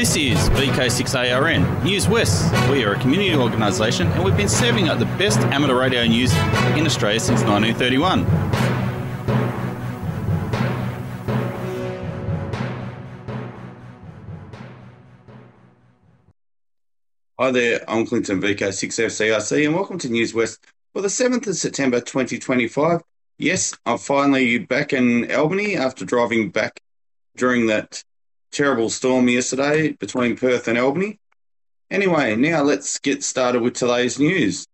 This is VK6ARN, News West. We are a community organisation and we've been serving up the best amateur radio news in Australia since 1931. Hi there, I'm Clinton, VK6FCRC, and welcome to News West for the 7th of September 2025. Yes, I'm finally back in Albany after driving back during that terrible storm yesterday between Perth and Albany. Anyway, now let's get started with today's news.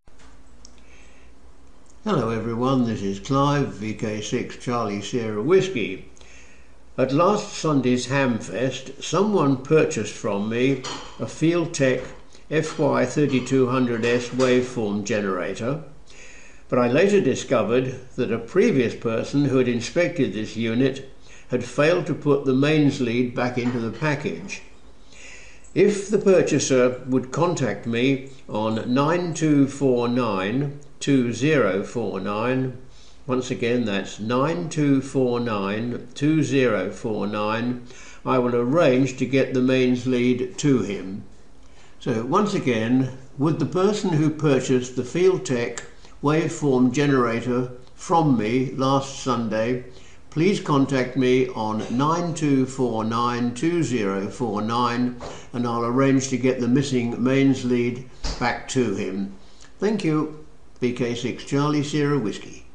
Hello everyone, this is Clive, VK6 Charlie Sierra Whiskey. At last Sunday's Hamfest, someone purchased from me a Fieldtech FY3200S waveform generator, but I later discovered that a previous person who had inspected this unit had failed to put the mains lead back into the package. If the purchaser would contact me on 9249 2049, once again that's 9249 2049, I will arrange to get the mains lead to him. So once again, would the person who purchased the Fieldtech waveform generator from me last Sunday please contact me on 9249 2049 and I'll arrange to get the missing mains lead back to him. Thank you. VK6 Charlie Sierra Whiskey.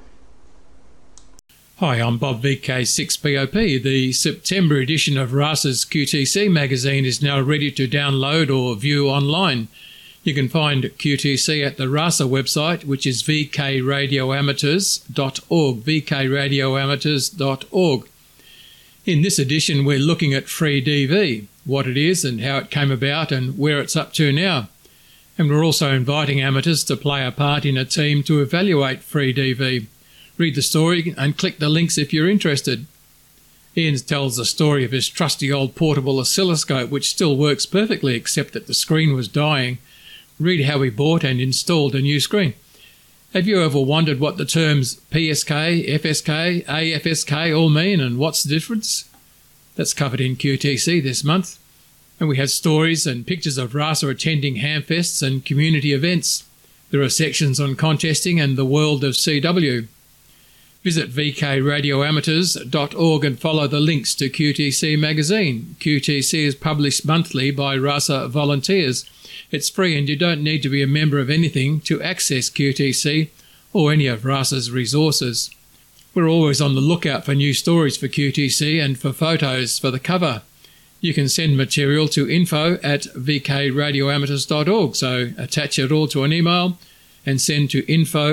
Hi, I'm Bob, VK6POP. The September edition of RASA's QTC magazine is now ready to download or view online. You can find QTC at the RASA website, which is vkradioamateurs.org, vkradioamateurs.org. In this edition, we're looking at Free DV, what it is and how it came about and where it's up to now. And we're also inviting amateurs to play a part in a team to evaluate Free DV. Read the story and click the links if you're interested. Ian tells the story of his trusty old portable oscilloscope, which still works perfectly except that the screen was dying. Read how he bought and installed a new screen. Have you ever wondered what the terms PSK, FSK, AFSK all mean and what's the difference? That's covered in QTC this month. And we have stories and pictures of RASA attending Hamfests and community events. There are sections on contesting and the world of CW. Visit vkradioamateurs.org and follow the links to QTC magazine. QTC is published monthly by RASA volunteers. It's free and you don't need to be a member of anything to access QTC or any of RASA's resources. We're always on the lookout for new stories for QTC and for photos for the cover. You can send material to info@vkradioamateurs.org, so attach it all to an email and send to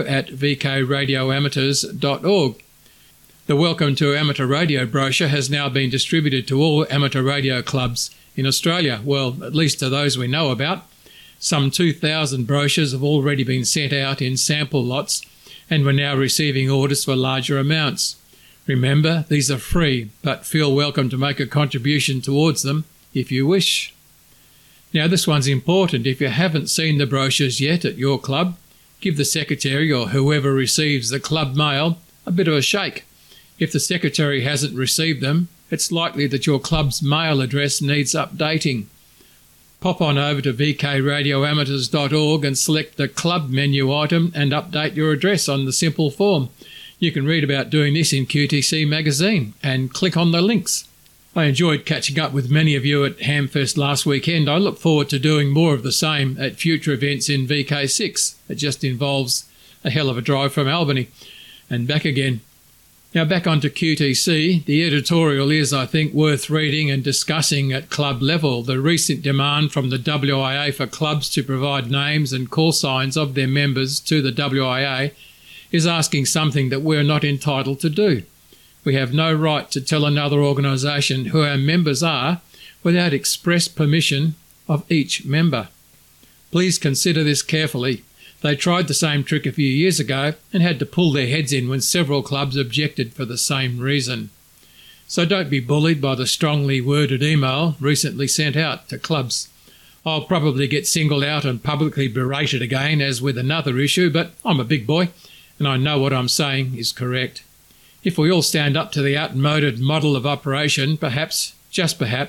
info@vkradioamateurs.org. The Welcome to Amateur Radio brochure has now been distributed to all amateur radio clubs in Australia, well, at least to those we know about. Some 2,000 brochures have already been sent out in sample lots and we're now receiving orders for larger amounts. Remember, these are free, but feel welcome to make a contribution towards them if you wish. Now, this one's important. If you haven't seen the brochures yet at your club, give the secretary or whoever receives the club mail a bit of a shake. If the secretary hasn't received them, it's likely that your club's mail address needs updating. Pop on over to vkradioamateurs.org and select the club menu item and update your address on the simple form. You can read about doing this in QTC magazine and click on the links. I enjoyed catching up with many of you at Hamfest last weekend. I look forward to doing more of the same at future events in VK6. It just involves a hell of a drive from Albany and back again. Now back onto QTC. The editorial is, I think, worth reading and discussing at club level. The recent demand from the WIA for clubs to provide names and call signs of their members to the WIA is asking something that we're not entitled to do. We have no right to tell another organisation who our members are without express permission of each member. Please consider this carefully. They tried the same trick a few years ago and had to pull their heads in when several clubs objected for the same reason. So don't be bullied by the strongly worded email recently sent out to clubs. I'll probably get singled out and publicly berated again as with another issue, but I'm a big boy and I know what I'm saying is correct. If we all stand up to the outmoded model of operation, perhaps, just perhaps,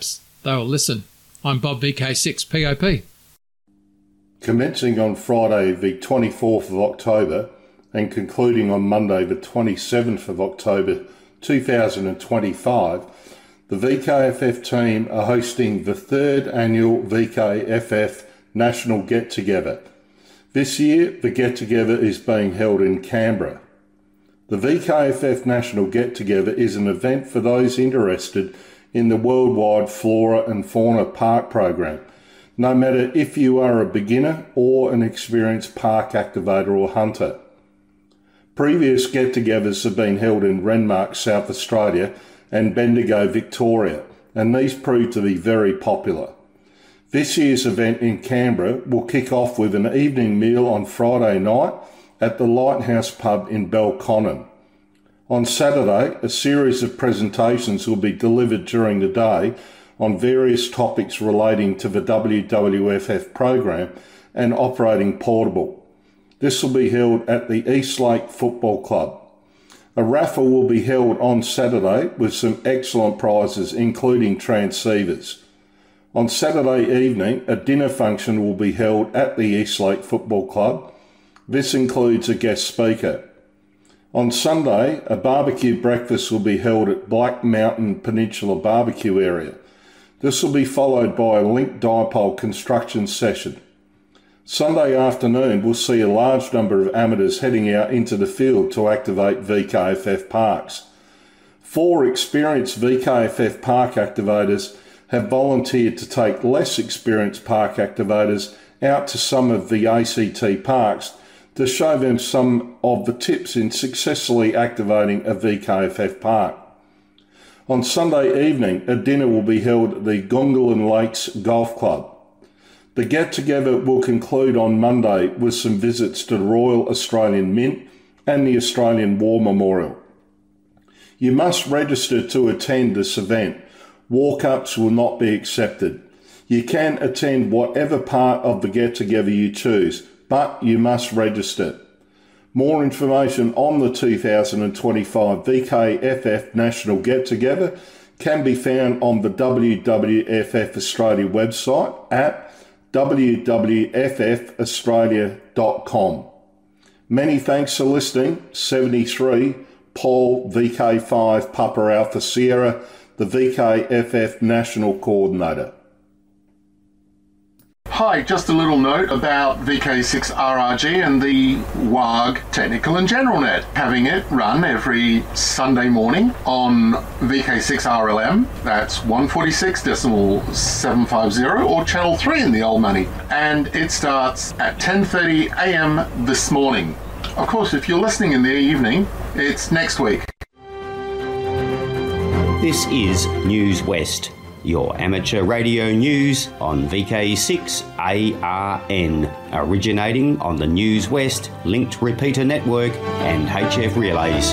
they'll listen. I'm Bob VK6 POP. Commencing on Friday the 24th of October and concluding on Monday the 27th of October 2025, the VKFF team are hosting the 3rd annual VKFF National Get-Together. This year, the get-together is being held in Canberra. The VKFF National Get-Together is an event for those interested in the worldwide Flora and Fauna Park program, no matter if you are a beginner or an experienced park activator or hunter. Previous get-togethers have been held in Renmark, South Australia and Bendigo, Victoria, and these proved to be very popular. This year's event in Canberra will kick off with an evening meal on Friday night at the Lighthouse Pub in Belconnen. On Saturday, a series of presentations will be delivered during the day on various topics relating to the WWFF program and operating portable. This will be held at the Eastlake Football Club. A raffle will be held on Saturday with some excellent prizes, including transceivers. On Saturday evening, a dinner function will be held at the Eastlake Football Club. This includes a guest speaker. On Sunday, a barbecue breakfast will be held at Black Mountain Peninsula Barbecue Area. This will be followed by a link dipole construction session. Sunday afternoon will see a large number of amateurs heading out into the field to activate VKFF parks. 4 experienced VKFF park activators have volunteered to take less experienced park activators out to some of the ACT parks to show them some of the tips in successfully activating a VKFF park. On Sunday evening, a dinner will be held at the Gungahlin Lakes Golf Club. The get-together will conclude on Monday with some visits to the Royal Australian Mint and the Australian War Memorial. You must register to attend this event. Walk-ups will not be accepted. You can attend whatever part of the get-together you choose, but you must register. More information on the 2025 VKFF National Get-Together can be found on the WWFF Australia website at www.ffaustralia.com. Many thanks for listening. 73, Paul, VK5, Papa Alpha Sierra, the VKFF National Coordinator. Hi, just a little note about VK6RRG and the WARG Technical and General Net. Having it run every Sunday morning on VK6RLM, that's 146.750, or Channel 3 in the old money. And it starts at 10:30 a.m. this morning. Of course, if you're listening in the evening, it's next week. This is News West, your amateur radio news on VK6ARN, originating on the News West linked repeater network and HF relays.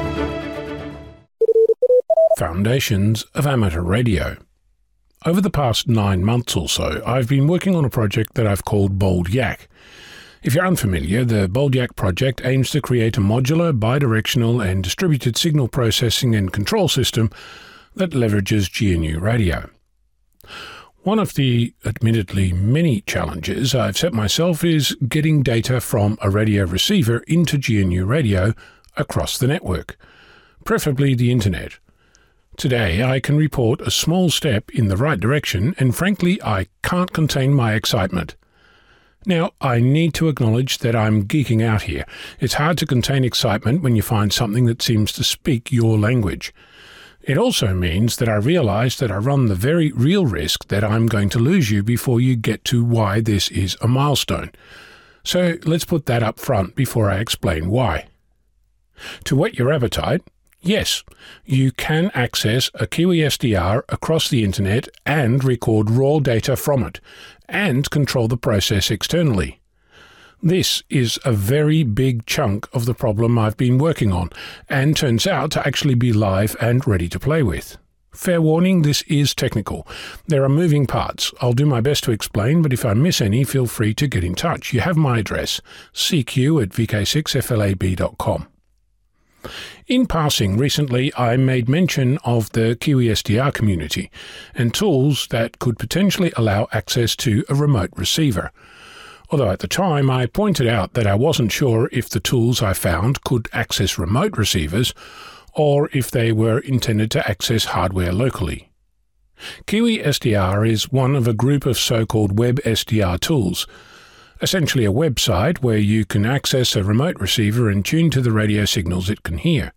Foundations of Amateur Radio. Over the past 9 months or so, I've been working on a project that I've called Bold Yak. If you're unfamiliar, the Bold Yak project aims to create a modular, bidirectional and distributed signal processing and control system that leverages GNU radio. One of the admittedly many challenges I've set myself is getting data from a radio receiver into GNU radio across the network, preferably the internet. Today I can report a small step in the right direction, and frankly I can't contain my excitement. Now, I need to acknowledge that I'm geeking out here. It's hard to contain excitement when you find something that seems to speak your language. It also means that I realise that I run the very real risk that I'm going to lose you before you get to why this is a milestone. So let's put that up front before I explain why. To whet your appetite, yes, you can access a Kiwi SDR across the internet and record raw data from it, and control the process externally. This is a very big chunk of the problem I've been working on, and turns out to actually be live and ready to play with. Fair warning, this is technical. There are moving parts. I'll do my best to explain, but if I miss any, feel free to get in touch. You have my address, cq@vk6flab.com. In passing, recently I made mention of the Kiwi SDR community and tools that could potentially allow access to a remote receiver. Although at the time I pointed out that I wasn't sure if the tools I found could access remote receivers or if they were intended to access hardware locally. Kiwi SDR is one of a group of so-called web SDR tools, essentially a website where you can access a remote receiver and tune to the radio signals it can hear.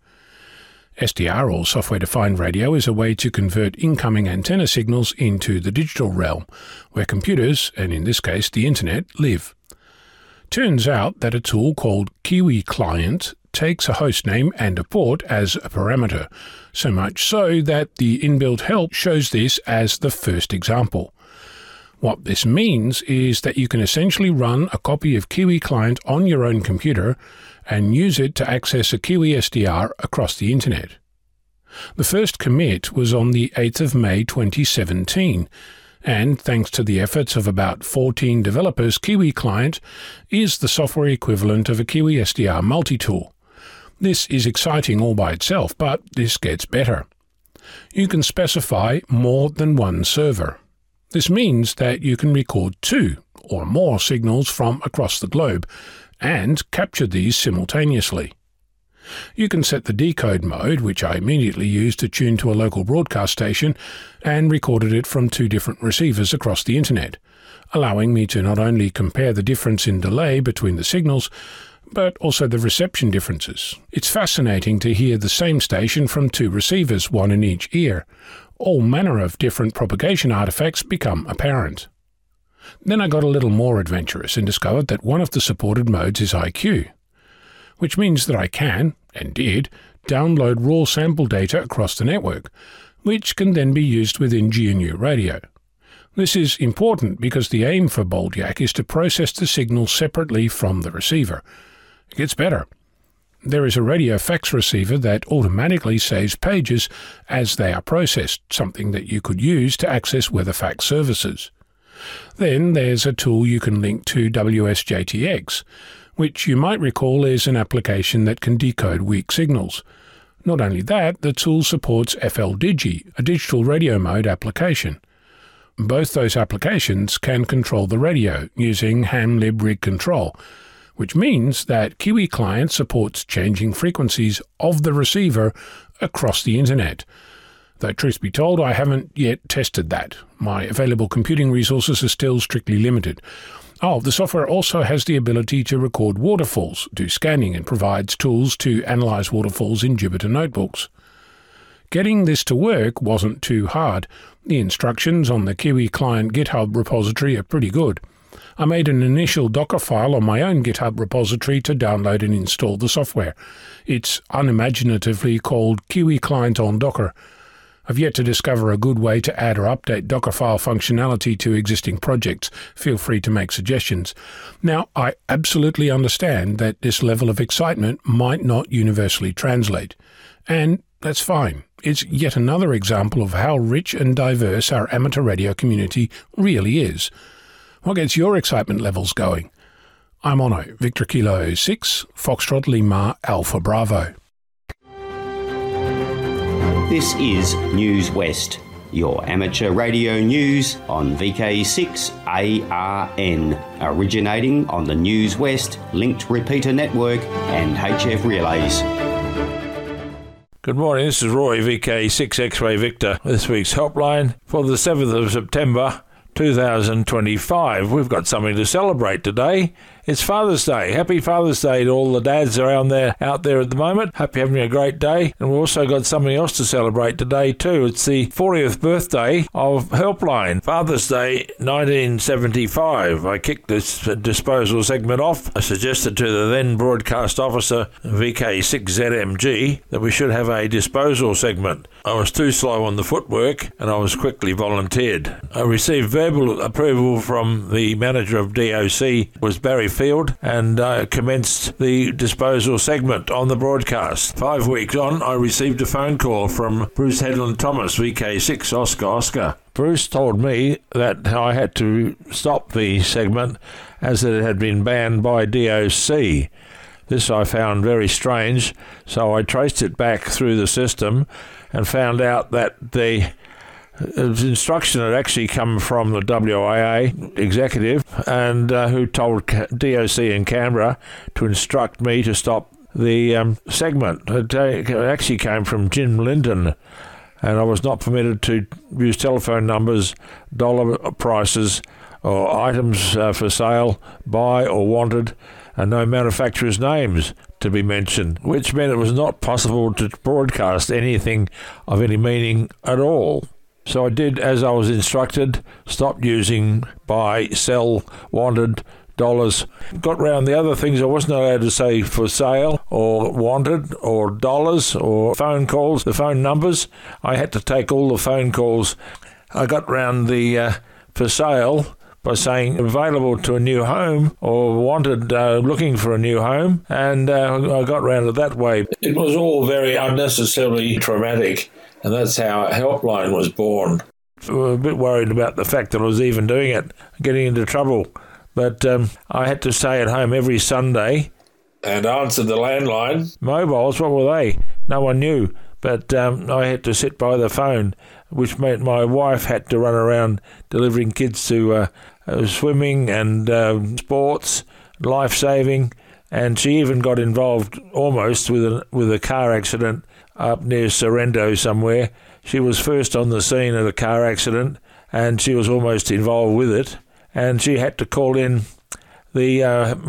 SDR, or software-defined radio, is a way to convert incoming antenna signals into the digital realm, where computers, and in this case the internet, live. Turns out that a tool called Kiwi Client takes a hostname and a port as a parameter, so much so that the inbuilt help shows this as the first example. What this means is that you can essentially run a copy of Kiwi Client on your own computer and use it to access a Kiwi SDR across the internet. The first commit was on the 8th of May 2017, and thanks to the efforts of about 14 developers, Kiwi Client is the software equivalent of a Kiwi SDR multi-tool. This is exciting all by itself, but this gets better. You can specify more than one server. This means that you can record 2 or more signals from across the globe and capture these simultaneously. You can set the decode mode, which I immediately used to tune to a local broadcast station, and recorded it from 2 different receivers across the internet, allowing me to not only compare the difference in delay between the signals, but also the reception differences. It's fascinating to hear the same station from 2 receivers, one in each ear. All manner of different propagation artifacts become apparent. Then I got a little more adventurous and discovered that one of the supported modes is IQ, which means that I can, and did, download raw sample data across the network, which can then be used within GNU Radio. This is important because the aim for BoldYak is to process the signal separately from the receiver. It gets better. There is a radio fax receiver that automatically saves pages as they are processed, something that you could use to access weather fax services. Then there's a tool you can link to WSJTX, which you might recall is an application that can decode weak signals. Not only that, the tool supports FLDigi, a digital radio mode application. Both those applications can control the radio using ham-lib-rig control, which means that Kiwi Client supports changing frequencies of the receiver across the internet. Though truth be told, I haven't yet tested that. My available computing resources are still strictly limited. The software also has the ability to record waterfalls, do scanning, and provides tools to analyze waterfalls in Jupyter notebooks. Getting this to work wasn't too hard. The instructions on the Kiwi Client GitHub repository are pretty good. I made an initial Docker file on my own GitHub repository to download and install the software. It's unimaginatively called Kiwi Client on Docker. I've yet to discover a good way to add or update Docker file functionality to existing projects. Feel free to make suggestions. Now, I absolutely understand that this level of excitement might not universally translate. And that's fine. It's yet another example of how rich and diverse our amateur radio community really is. What gets your excitement levels going? I'm Ono, Victor Kilo 6, Foxtrot Lima Alpha Bravo. This is News West, your amateur radio news on VK6ARN, originating on the News West linked repeater network and HF relays. Good morning, this is Roy, VK6 X-Ray Victor. This week's helpline for the 7th of September 2025. We've got something to celebrate today. It's Father's Day. Happy Father's Day to all the dads out there at the moment. Hope you're having a great day. And we've also got something else to celebrate today too. It's the 40th birthday of Helpline. Father's Day 1975. I kicked this disposal segment off. I suggested to the then broadcast officer, VK6ZMG, that we should have a disposal segment. I was too slow on the footwork and I was quickly volunteered. I received verbal approval from the manager of DOC, was Barry Field, and commenced the disposal segment on the broadcast. 5 weeks on, I received a phone call from Bruce Headland Thomas, VK6 Oscar. Bruce told me that I had to stop the segment as it had been banned by DOC. This I found very strange, so I traced it back through the system and found out that the instruction had actually come from the WIA executive, and who told DOC in Canberra to instruct me to stop the segment. It actually came from Jim Linden, and I was not permitted to use telephone numbers, dollar prices, or items for sale, buy or wanted, and no manufacturer's names to be mentioned, which meant it was not possible to broadcast anything of any meaning at all. So I did as I was instructed, stopped using buy, sell, wanted, dollars. Got round the other things I wasn't allowed to say for sale or wanted or dollars or phone calls, the phone numbers. I had to take all the phone calls. I got round the for sale by saying available to a new home or wanted looking for a new home, and I got round it that way. It was all very unnecessarily traumatic, and that's how a helpline was born. I was a bit worried about the fact that I was even doing it, getting into trouble. But I had to stay at home every Sunday and answer the landline. Mobiles, what were they? No one knew. But I had to sit by the phone, which meant my wife had to run around delivering kids to swimming and sports, life-saving, and she even got involved almost with a car accident up near Sorrento somewhere. She was first on the scene of a car accident, and she was almost involved with it, and she had to call in the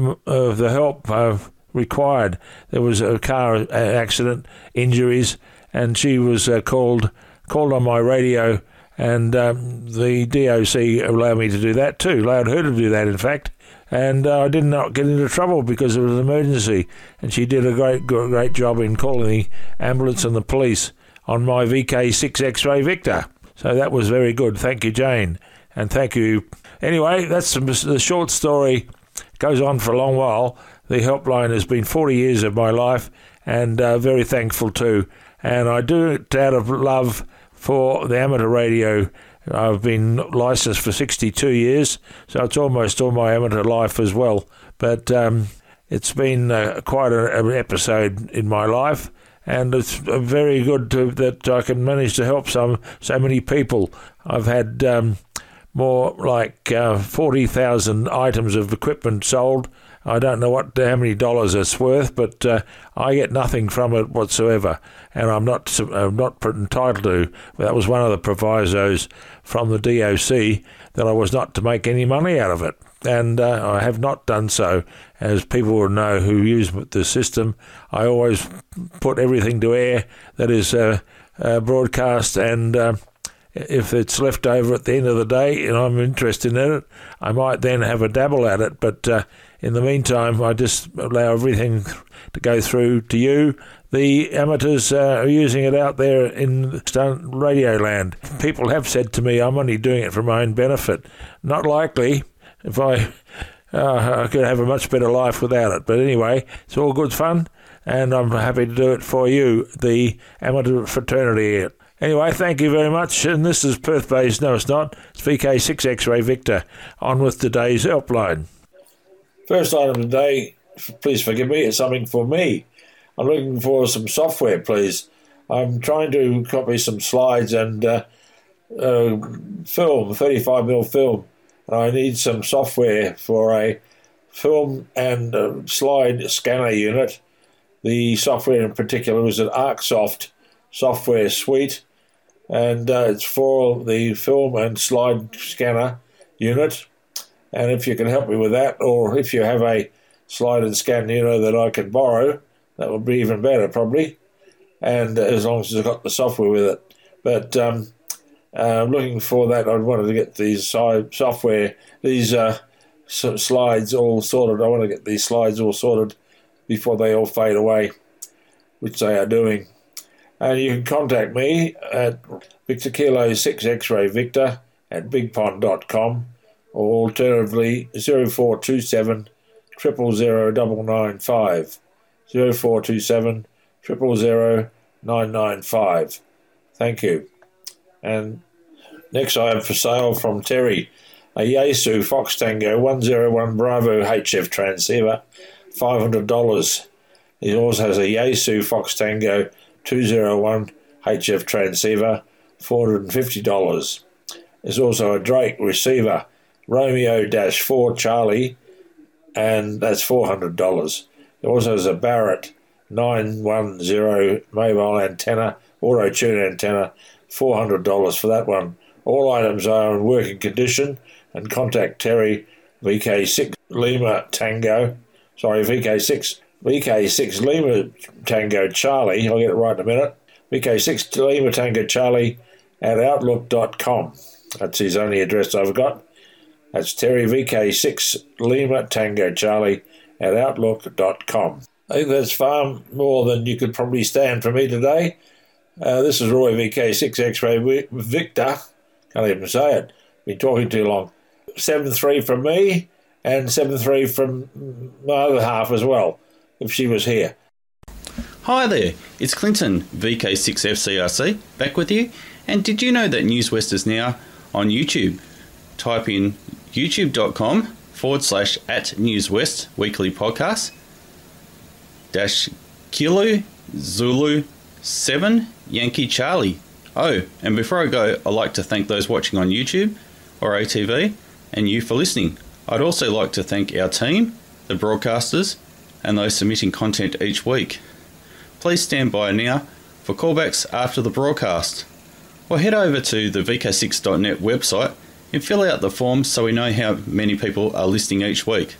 help required. There was a car accident, injuries, and she was called on my radio, and the DOC allowed me to do that too, allowed her to do that in fact, and I did not get into trouble because it was an emergency, and she did a great job in calling the ambulance and the police on my VK6 X-Ray Victor. So that was very good. Thank you, Jane, and thank you. Anyway, that's the short story. It goes on for a long while. The helpline has been 40 years of my life, and very thankful too. And I do it out of love for the amateur radio. I've been licensed for 62 years, so it's almost all my amateur life as well. But it's been quite an episode in my life, and it's very good that I can manage to help so many people. I've had more like 40,000 items of equipment sold. I don't know how many dollars it's worth, but I get nothing from it whatsoever, and I'm not entitled to. That was one of the provisos from the DOC, that I was not to make any money out of it, and I have not done so. As people will know who use the system, I always put everything to air that is broadcast, and if it's left over at the end of the day and I'm interested in it, I might then have a dabble at it. But in the meantime, I just allow everything to go through to you. The amateurs are using it out there in radio land. People have said to me, I'm only doing it for my own benefit. Not likely. If I could have a much better life without it. But anyway, it's all good fun, and I'm happy to do it for you, the amateur fraternity. Anyway, thank you very much, and this is Perth-based, no it's not, it's VK6 X-Ray Victor, on with today's helpline. First item today, please forgive me, it's something for me. I'm looking for some software, please. I'm trying to copy some slides and film, 35mm film, and I need some software for a film and slide scanner unit. The software in particular is an ArcSoft software suite, and it's for the film and slide scanner unit. And if you can help me with that, or if you have a slide and scan unit that I can borrow, that would be even better probably, and as long as I've got the software with it. But I'm looking for that. I wanted to get these software, these slides all sorted. I want to get these slides all sorted before they all fade away, which they are doing. And you can contact me at Victor Kilo 6 X-Ray Victor at bigpond.com, or alternatively 0427 000 995, 0427 000 995. Thank you. And next I have for sale from Terry a Yaesu Fox Tango 101 Bravo HF transceiver, $500. It also has a Yaesu Fox Tango 201 HF transceiver, $450. There's also a Drake receiver, Romeo-4 Charlie, and that's $400. It also has a Barrett 910 mobile antenna, auto-tune antenna, $400 for that one. All items are in working condition, and contact Terry, VK6 Lima Tango Charlie, I'll get it right in a minute, VK6 Lima Tango Charlie at outlook.com. That's his only address I've got. That's Terry, VK6 Lima Tango Charlie at outlook.com. I think that's far more than you could probably stand from me today. This is Roy, VK6 X-Ray Victor. Can't even say it. Been talking too long. 7-3 from me and 7-3 from my other half as well, if she was here. Hi there, it's Clinton, VK6FCRC, back with you. And did you know that News West is now on YouTube? Type in youtube.com/@NewsWest weekly podcast --Kilo Zulu 7 Yankee Charlie. Oh, and before I go, I'd like to thank those watching on YouTube or ATV and you for listening. I'd also like to thank our team, the broadcasters, and those submitting content each week. Please stand by now for callbacks after the broadcast, or head over to the VK6.net website and fill out the forms so we know how many people are listening each week.